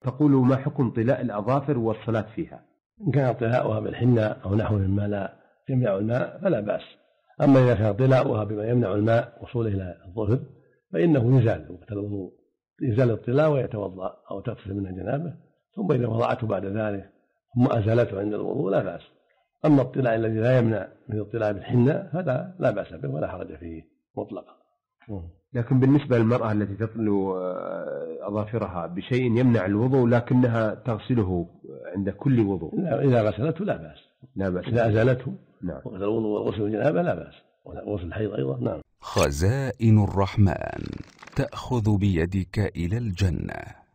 تقول ما حكم طلاء الأظافر والصلاة فيها؟ إن كان طلاؤها بالحنة أو نحو مما لا يمنع الماء فلا بأس. أما إذا كان طلاؤها بما يمنع الماء وصوله إلى الظهر فإنه يزال وقت الوضوء، يزال الطلاء ويتوضأ أو تغسل منها جنابه، ثم إذا وضعته بعد ذلك ثم أزالته عند الوضوء لا بأس. أما الطلاء الذي لا يمنع من الطلاء بالحنة هذا لا بأس به ولا حرج فيه مطلقا. لكن بالنسبة للمرأة التي تطلو أظافرها بشيء يمنع الوضوء لكنها تغسله عند كل وضوء، إذا غسلته لا بأس. لا بأس. إذا أزالته نعم. وقت الوضوء وغسل الجنابة لا بأس، وغسل الحيض أيضا. نعم. خزائن الرحمن تأخذ بيدك إلى الجنة.